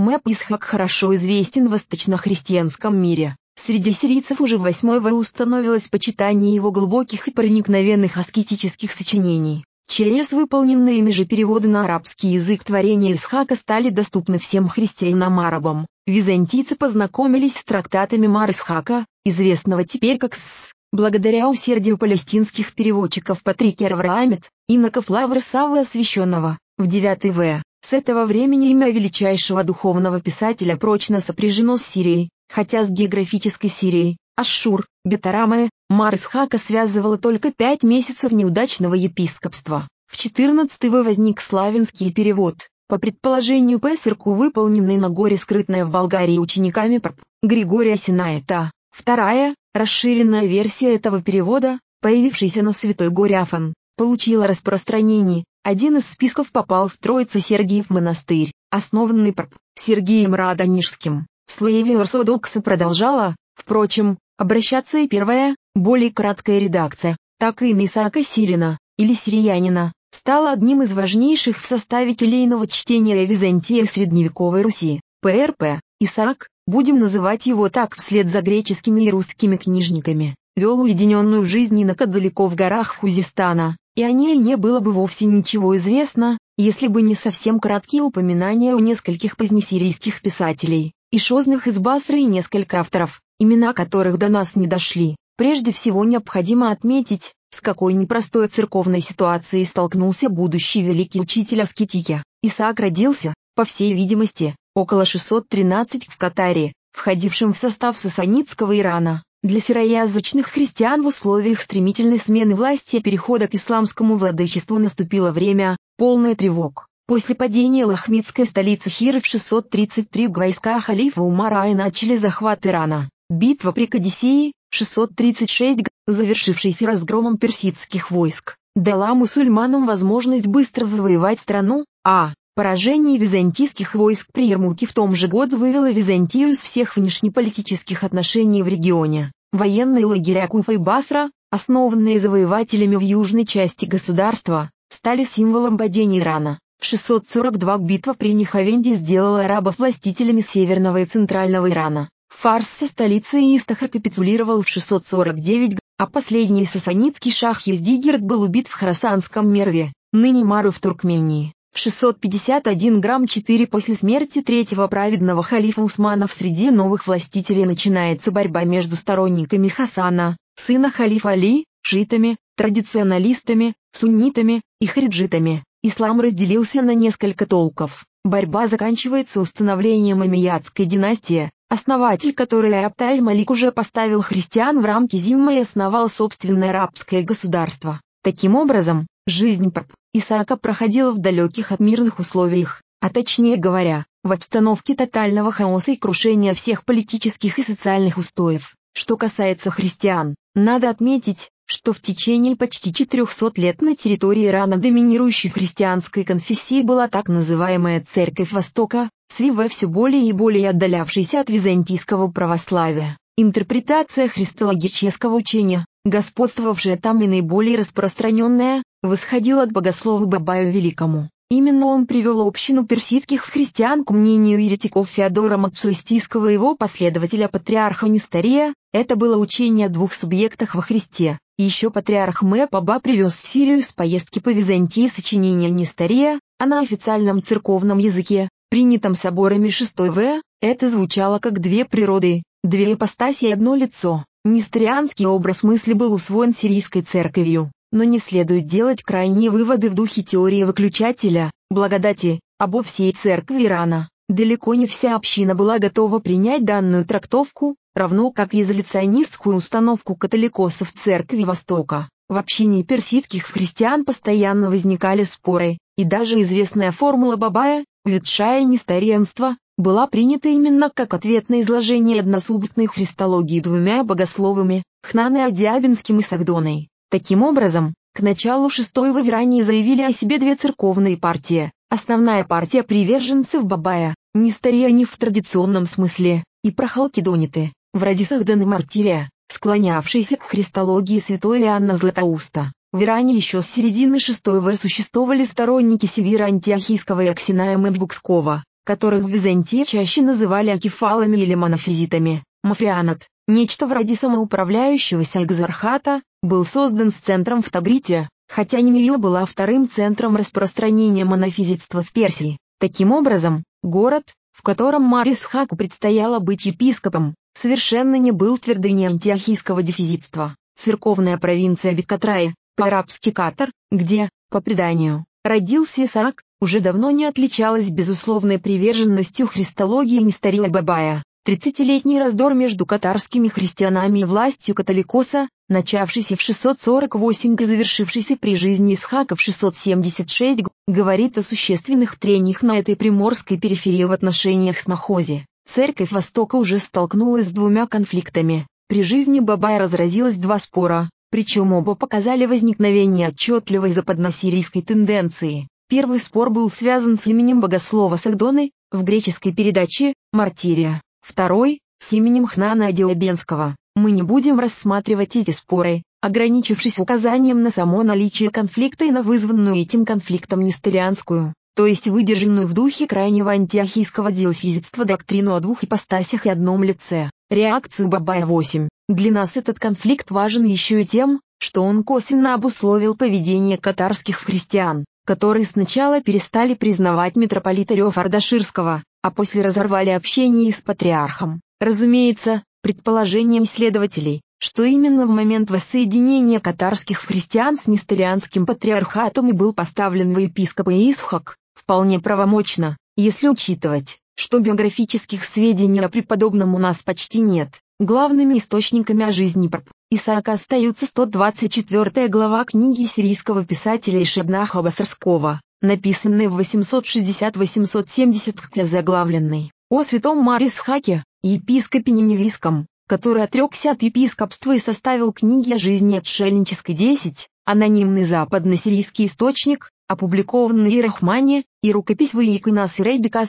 Мэп Исхак хорошо известен в восточно-христианском мире. Среди сирийцев уже в VIII установилось почитание его глубоких и проникновенных аскетических сочинений. Через выполненные ими же переводы на арабский язык творения Исхака стали доступны всем христианам-арабам. Византийцы познакомились с трактатами Мар-Исхака, известного теперь как благодаря усердию палестинских переводчиков Патрикия Авраамит, иноков Лавра Саввы Освященного, в IX в. С этого времени имя величайшего духовного писателя прочно сопряжено с Сирией, хотя с географической Сирией, Ашшур, Бетараме, Мар-Исхака связывало только 5 месяцев неудачного епископства. В XIV в. возник славянский перевод, по предположению Песарку выполненный на горе скрытное в Болгарии учениками пап. Григория Синаита. Вторая, расширенная версия этого перевода, появившаяся на Святой горе Афон, получила распространение. Один из списков попал в Троице-Сергиев монастырь, основанный пап. Сергием Радонежским. В слоеве ортодокса продолжала, впрочем, обращаться и первая, более краткая редакция, так и имя Исаака Сирина, или Сириянина, стало одним из важнейших в составе келейного чтения Византии средневековой Руси. П.Р.П. Исаак, будем называть его так вслед за греческими и русскими книжниками, вел уединенную жизнь инока далеко в горах Хузистана, и о ней не было бы вовсе ничего известно, если бы не совсем краткие упоминания у нескольких позднесирийских писателей, ишозных из Басры и несколько авторов, имена которых до нас не дошли. Прежде всего необходимо отметить, с какой непростой церковной ситуацией столкнулся будущий великий учитель аскетики. Исаак родился, по всей видимости, около 613 в Катаре, входившем в состав сасанидского Ирана. Для сироязычных христиан в условиях стремительной смены власти и перехода к исламскому владычеству наступило время, полное тревог. После падения лахмидской столицы Хиры в 633 войска халифа Умара и начали захват Ирана. Битва при Кадисии, 636 завершившаяся разгромом персидских войск, дала мусульманам возможность быстро завоевать страну, поражение византийских войск при Ярмуке в том же году вывело Византию из всех внешнеполитических отношений в регионе. Военные лагеря Куфа и Басра, основанные завоевателями в южной части государства, стали символом падения Ирана. В 642 битва при Нихавенде сделала арабов властителями северного и центрального Ирана. Фарс со столицей Истахар капитулировал в 649 а последний сасанидский шах Ездигерд был убит в Хорасанском Мерве, ныне Мару в Туркмении. В 651 4 после смерти третьего праведного халифа Усмана в среде новых властителей начинается борьба между сторонниками Хасана, сына халифа Али, шиитами, традиционалистами, суннитами и хариджитами. Ислам разделился на несколько толков. Борьба заканчивается установлением Омейядской династии, основатель которой Абд аль-Малик уже поставил христиан в рамки зимма и основал собственное арабское государство. Таким образом, жизнь пап. Исаака проходила в далеких от мирных условиях, а точнее говоря, в обстановке тотального хаоса и крушения всех политических и социальных устоев. Что касается христиан, надо отметить, что в течение почти 400 лет на территории Ирана доминирующей христианской конфессией была так называемая Церковь Востока, свивая все более и более отдалявшейся от византийского православия. Интерпретация христологического учения, господствовавшая там и наиболее распространенная, восходила к богослову Бабаю Великому. Именно он привел общину персидских христиан к мнению еретиков Феодора Мапсуистийского и его последователя патриарха Нестория. Это было учение о двух субъектах во Христе. Еще патриарх Мэп-Аба привез в Сирию с поездки по Византии сочинение Нестория, а на официальном церковном языке, принятом соборами VI в., это звучало как две природы, две ипостаси и одно лицо. Несторианский образ мысли был усвоен сирийской церковью, но не следует делать крайние выводы в духе теории выключателя, благодати, обо всей церкви Ирана. Далеко не вся община была готова принять данную трактовку, равно как и изоляционистскую установку католикосов церкви Востока. В общине персидских христиан постоянно возникали споры, и даже известная формула Бабая, ветшая несторианство, была принята именно как ответ на изложение односубъектной христологии двумя богословами, Хнаной Адиабинским и Сагдоной. Таким образом, к началу VI в Иране заявили о себе две церковные партии. Основная партия приверженцев Бабая, несториане в традиционном смысле, и прохалкидониты, вроде Сагданы Мартирия, склонявшиеся к христологии святой Иоанна Златоуста. В Иране еще с середины VI в. существовали сторонники Севира Антиохийского и Аксиная Мэджбукского. которых в Византии чаще называли акефалами или монофизитами. Мафрианат, нечто вроде самоуправляющегося экзархата, был создан с центром в Тагрите, хотя Ниневия была вторым центром распространения монофизитства в Персии. Таким образом, город, в котором Мар-Исхаку предстояло быть епископом, совершенно не был твердыней антиохийского дефизитства. Церковная провинция Бет-Катраи, по-арабски Катар, где, по преданию, родился Исаак, уже давно не отличалась безусловной приверженностью христологии Нестория Бабая. 30-летний раздор между катарскими христианами и властью католикоса, начавшийся в 648 и завершившийся при жизни Исхака в 676 говорит о существенных трениях на этой приморской периферии в отношениях с Махози. Церковь Востока уже столкнулась с двумя конфликтами. При жизни Бабая разразилось два спора, причем оба показали возникновение отчетливой западносирийской тенденции. Первый спор был связан с именем богослова Сагдоны, в греческой передаче «Мартирия». Второй – с именем Хнана Диобенского. Мы не будем рассматривать эти споры, ограничившись указанием на само наличие конфликта и на вызванную этим конфликтом несторианскую, то есть выдержанную в духе крайнего антиохийского диофизитства доктрину о двух ипостасях и одном лице, реакцию Бабая 8. Для нас этот конфликт важен еще и тем, что он косвенно обусловил поведение катарских христиан, которые сначала перестали признавать митрополита Леофа Ардаширского, а после разорвали общение с патриархом. Разумеется, предположение исследователей, что именно в момент воссоединения катарских христиан с несторианским патриархатом и был поставлен во епископы Исхак, вполне правомочно, если учитывать, что биографических сведений о преподобном у нас почти нет. Главными источниками о жизни Исаака остаются 124 глава книги сирийского писателя Ишебнаха Басарского, написанной в 860-870 заглавленной «О святом Мар-Исхаке, епископе Ниневийском, который отрекся от епископства и составил книги о жизни отшельнической 10, анонимный западно-сирийский источник, опубликованный в Рахмане, и рукопись Ваикунас и Рейбекас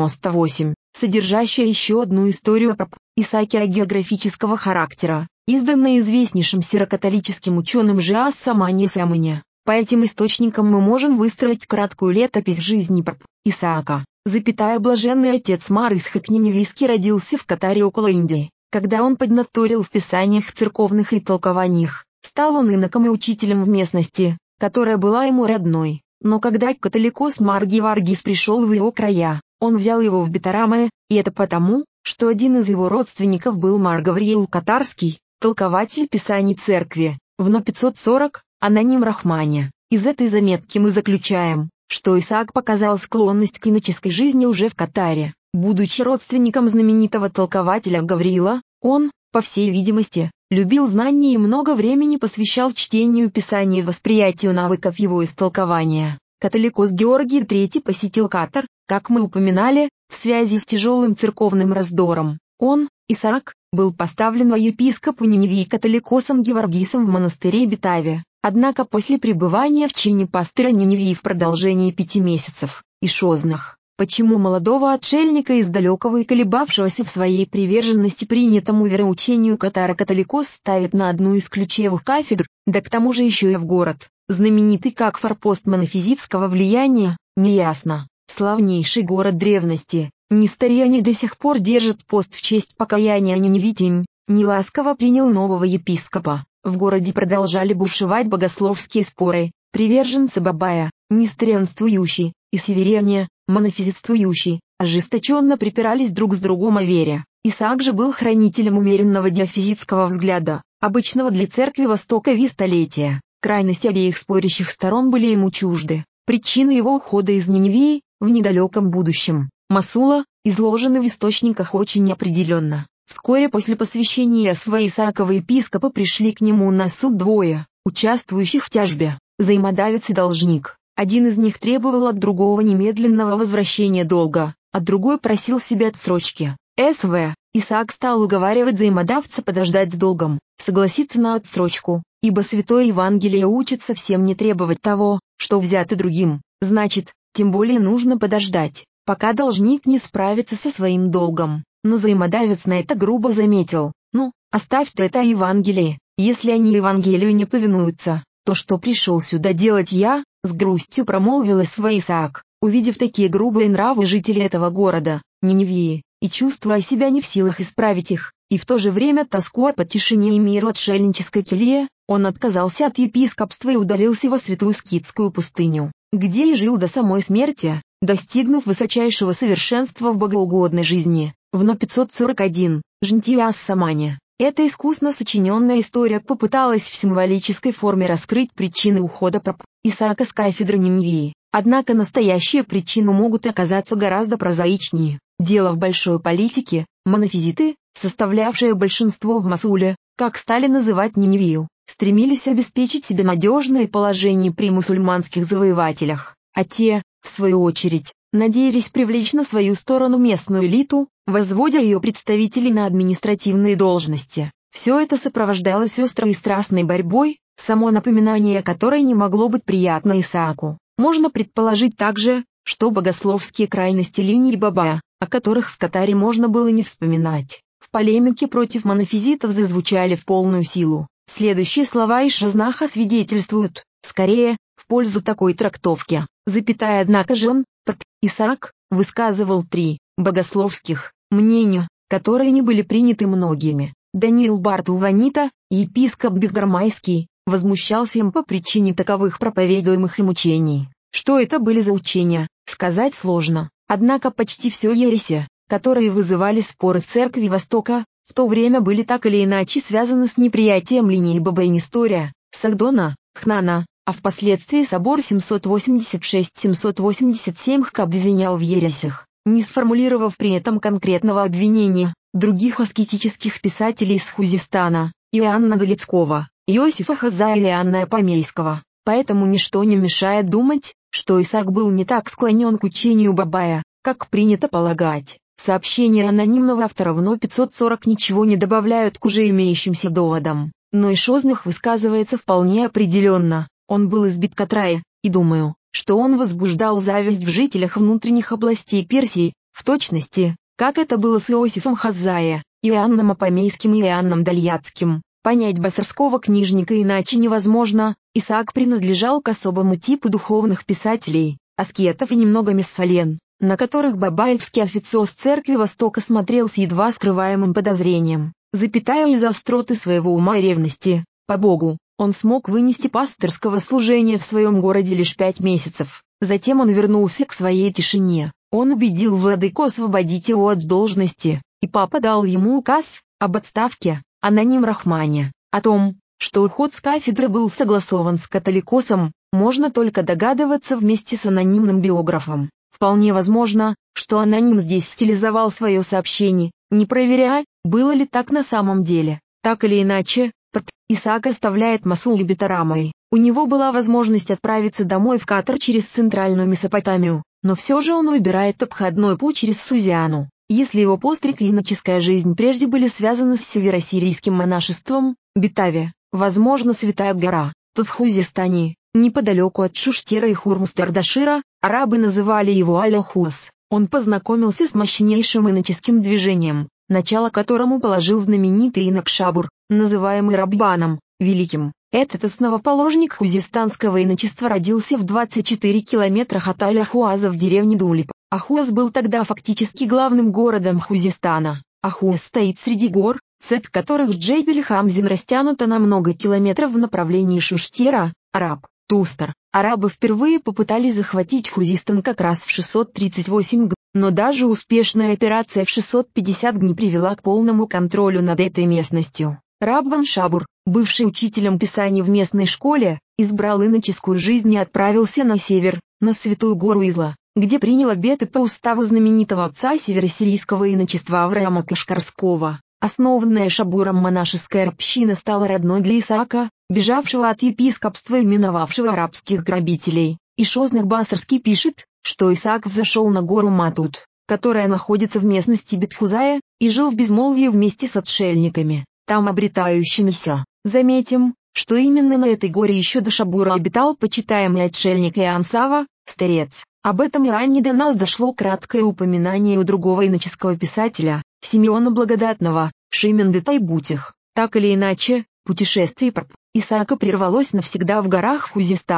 98, содержащая еще одну историю про Исааке о географического характера, изданная известнейшим сирокатолическим ученым Жиас Самани Самыне. По этим источникам мы можем выстроить краткую летопись жизни Исаака. Блаженный отец Мар-Исхак Ниневийский родился в Катаре около Индии. Когда он поднаторил в писаниях церковных и толкованиях, стал он иноком и учителем в местности, которая была ему родной. Но когда католикос Мар-Геваргис пришел в его края, он взял его в Бетараме, и это потому, что один из его родственников был Мар-Гавриил Катарский, толкователь писаний церкви, в Но 540, аноним Рахмане. Из этой заметки мы заключаем, что Исаак показал склонность к иноческой жизни уже в Катаре. Будучи родственником знаменитого толкователя Гавриила, он, по всей видимости, любил знания и много времени посвящал чтению писаний и восприятию навыков его истолкования. Католикос Георгий III посетил Катар, как мы упоминали, в связи с тяжелым церковным раздором. Он, Исаак, был поставлен во епископу Ниневии католикосом Геворгисом в монастыре Бетаве. Однако после пребывания в чине пастыря Ниневии в продолжении 5 месяцев, Ишознах, почему молодого отшельника из далекого и колебавшегося в своей приверженности принятому вероучению Катара католикос ставит на одну из ключевых кафедр, да к тому же еще и в город, знаменитый как форпост монофизитского влияния, неясно. Славнейший город древности, несториане до сих пор держат пост в честь покаяния Ниневитень, неласково принял нового епископа. В городе продолжали бушевать богословские споры, приверженцы Бабая, несторианствующие, и северяне, монофизитствующие, ожесточенно припирались друг с другом о вере. Исаак же был хранителем умеренного диофизитского взгляда, обычного для церкви Востока столетия. Крайности обеих спорящих сторон были ему чужды. Причины его ухода из Ниневии, в недалеком будущем, Масула, изложены в источниках очень неопределенно. Вскоре после посвящения свои Исааковы епископы пришли к нему на суд двое, участвующих в тяжбе, взаимодавец и должник. Один из них требовал от другого немедленного возвращения долга, а другой просил себе отсрочки. Исаак стал уговаривать взаимодавца подождать с долгом, согласиться на отсрочку, ибо Святое Евангелие учит совсем не требовать того, что взято другим, значит, тем более нужно подождать, пока должник не справится со своим долгом. Но взаимодавец на это грубо заметил: «Ну, оставь ты это Евангелие, если они Евангелию не повинуются, то что пришел сюда делать я?» С грустью промолвил Исаак. Увидев такие грубые нравы жителей этого города, Ниневии, и чувствуя себя не в силах исправить их, и в то же время тоскуя по тишине и миру отшельнической келье, он отказался от епископства и удалился во святую скитскую пустыню, где и жил до самой смерти, достигнув высочайшего совершенства в богоугодной жизни. В 541, Жнтия-ас-Самане. Эта искусно сочиненная история попыталась в символической форме раскрыть причины ухода пророка Исаака с кафедры Ниневии. Однако настоящие причины могут оказаться гораздо прозаичнее. Дело в большой политике. Монофизиты, составлявшие большинство в Мосуле, как стали называть Ниневию, стремились обеспечить себе надежное положение при мусульманских завоевателях, а те, в свою очередь, надеялись привлечь на свою сторону местную элиту, возводя ее представителей на административные должности. Все это сопровождалось острой и страстной борьбой, само напоминание о которой не могло быть приятно Исааку. Можно предположить также, что богословские крайности линии Бабая, о которых в Катаре можно было не вспоминать, в полемике против монофизитов зазвучали в полную силу. Следующие слова из Шазнаха свидетельствуют, скорее, в пользу такой трактовки. Однако же он, Исаак, высказывал три богословских мнения, которые не были приняты многими. Даниил Барту-Ванита, епископ Бетгармайский, возмущался им по причине таковых проповедуемых им учений. Что это были за учения, сказать сложно, однако почти все ереси, которые вызывали споры в церкви Востока, в то время были так или иначе связаны с неприятием линии Баба и Нестория, Сагдона, Хнана, а впоследствии собор 786-787 Х обвинял в ересях, не сформулировав при этом конкретного обвинения. Других аскетических писателей из Хузистана, Иоанна Долецкого, Иосифа Хаззая или Иоанна Апомейского, поэтому ничто не мешает думать, что Исаак был не так склонен к учению Бабая, как принято полагать. Сообщения анонимного автора в 540 ничего не добавляют к уже имеющимся доводам, но и Шознах высказывается вполне определенно. Он был из Бет-Катрая, и думаю, что он возбуждал зависть в жителях внутренних областей Персии, в точности, как это было с Иосифом Хаззая, Иоанном Апомейским и Иоанном Дальятским. Понять басарского книжника иначе невозможно. Исаак принадлежал к особому типу духовных писателей, аскетов и немного мессален, на которых бабаевский официоз церкви Востока смотрел с едва скрываемым подозрением, из-за остроты своего ума и ревности. По Богу, он смог вынести пасторского служения в своем городе лишь 5 месяцев. Затем он вернулся к своей тишине. Он убедил владыку освободить его от должности, и папа дал ему указ об отставке. Аноним Рахмане. О том, что уход с кафедры был согласован с католикосом, можно только догадываться вместе с анонимным биографом. Вполне возможно, что аноним здесь стилизовал свое сообщение, не проверяя, было ли так на самом деле. Так или иначе, Исаак оставляет Мосул и Бет-Арамой. У него была возможность отправиться домой в Катар через центральную Месопотамию, но все же он выбирает обходной путь через Сузиану. Если его постриг и иноческая жизнь прежде были связаны с северосирийским монашеством, Бетаве, возможно Святая гора, то в Хузистане, неподалеку от Шуштера и Хурмус-Ардашира, арабы называли его Аль-Хуас. Он познакомился с мощнейшим иноческим движением, начало которому положил знаменитый инок Шабур, называемый Раббаном, Великим. Этот основоположник хузистанского иночества родился в 24 километрах от Аль-Ахуаза в деревне Дулип. Ахуаз был тогда фактически главным городом Хузистана. Ахуаз стоит среди гор, цепь которых Джейбель-Хамзин растянута на много километров в направлении Шуштера, Араб, Тустар. Арабы впервые попытались захватить Хузистан как раз в 638 г., но даже успешная операция в 650 г. не привела к полному контролю над этой местностью. Раббан Шабур, бывший учителем писаний в местной школе, избрал иноческую жизнь и отправился на север, на Святую гору Изла, где принял обеты по уставу знаменитого отца северосирийского иночества Авраама Кашкарского. Основанная Шабуром монашеская община стала родной для Исаака, бежавшего от епископства и миновавшего арабских грабителей. И Шознах Басарский пишет, что Исаак взошел на гору Матут, которая находится в местности Бет-Хузая, и жил в безмолвии вместе с отшельниками, там обретающимися. Заметим, что именно на этой горе еще до Шабура обитал почитаемый отшельник Иоанн Сава, старец. Об этом и ранее до нас дошло краткое упоминание у другого иноческого писателя, Симеона Благодатного, Шимен де Тайбутих. Так или иначе, путешествие Исаака прервалось навсегда в горах Хузистана.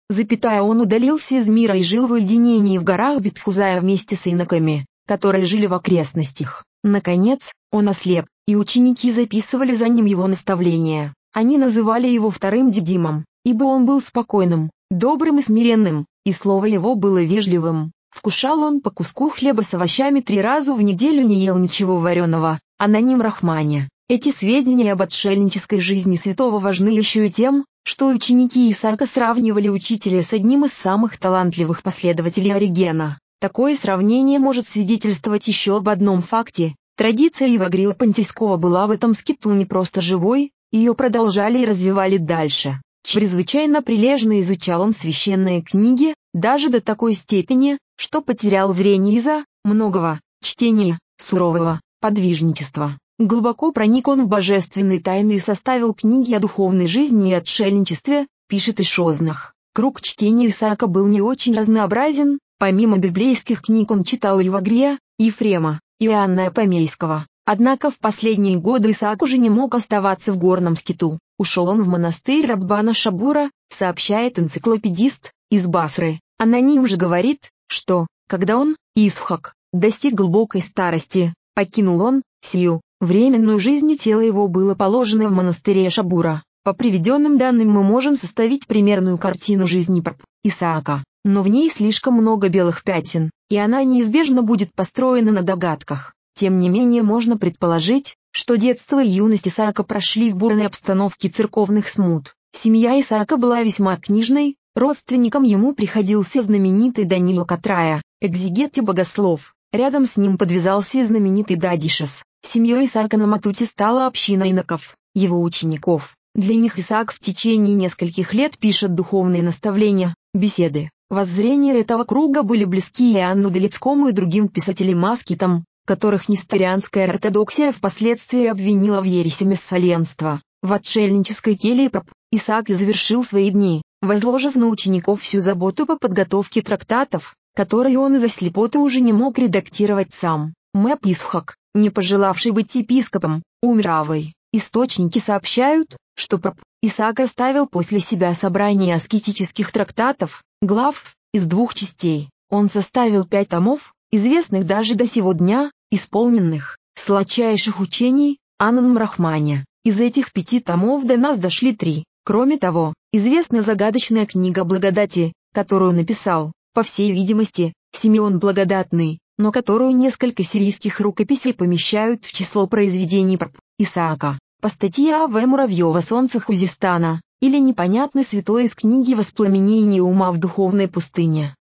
он удалился из мира и жил в уединении в горах Бетхузая вместе с иноками, которые жили в окрестностях. Наконец, он ослеп, и ученики записывали за ним его наставления. Они называли его вторым Дидимом, ибо он был спокойным, добрым и смиренным, и слово его было вежливым. Вкушал он по куску хлеба с овощами 3 раза в неделю, не ел ничего вареного. Аноним Рахмани. Эти сведения об отшельнической жизни святого важны еще и тем, что ученики Исаака сравнивали учителя с одним из самых талантливых последователей Оригена. Такое сравнение может свидетельствовать еще об одном факте. Традиция Евагрила Понтийского была в этом скиту не просто живой, ее продолжали и развивали дальше. Чрезвычайно прилежно изучал он священные книги, даже до такой степени, что потерял зрение из-за многого чтения, сурового подвижничества. Глубоко проник он в божественные тайны и составил книги о духовной жизни и отшельничестве, пишет Ишознах. Круг чтения Исаака был не очень разнообразен, помимо библейских книг он читал Евагрия, Ефрема, Иоанна Помейского. Однако в последние годы Исаак уже не мог оставаться в горном скиту. Ушел он в монастырь Раббана Шабура, сообщает энциклопедист из Басры. Аноним же говорит, что, когда он, Исхак, достиг глубокой старости, покинул он сию временную жизнь, и тело его было положено в монастыре Шабура. По приведенным данным мы можем составить примерную картину жизни Исаака, но в ней слишком много белых пятен, и она неизбежно будет построена на догадках. Тем не менее можно предположить, что детство и юность Исаака прошли в бурной обстановке церковных смут. Семья Исаака была весьма книжной, родственником ему приходился знаменитый Даниил Катрая, экзегет и богослов. Рядом с ним подвязался и знаменитый Дадишес. Семьей Исаака на Матуте стала община иноков, его учеников. Для них Исаак в течение нескольких лет пишет духовные наставления, беседы. Воззрения этого круга были близки Иоанну Далицкому и другим писателям-аскетам, которых несторианская ортодоксия впоследствии обвинила в ереси мессалианства. В отшельнической келье Исаак завершил свои дни, возложив на учеников всю заботу по подготовке трактатов, которые он из-за слепоты уже не мог редактировать сам. Мэп Исхак, не пожелавший быть епископом, умер авой. Источники сообщают, что Исаак оставил после себя собрание аскетических трактатов, глав, из 2 частей. Он составил 5 томов, известных даже до сего дня, исполненных сладчайших учений, Аноним Рахмани. Из этих 5 томов до нас дошли 3. Кроме того, известна загадочная книга благодати, которую написал, по всей видимости, Симеон Благодатный, но которую несколько сирийских рукописей помещают в число произведений Исаака. По статье А.В. Муравьева «Солнце Хузистана» или непонятный святой из книги «Воспламенение ума в духовной пустыне».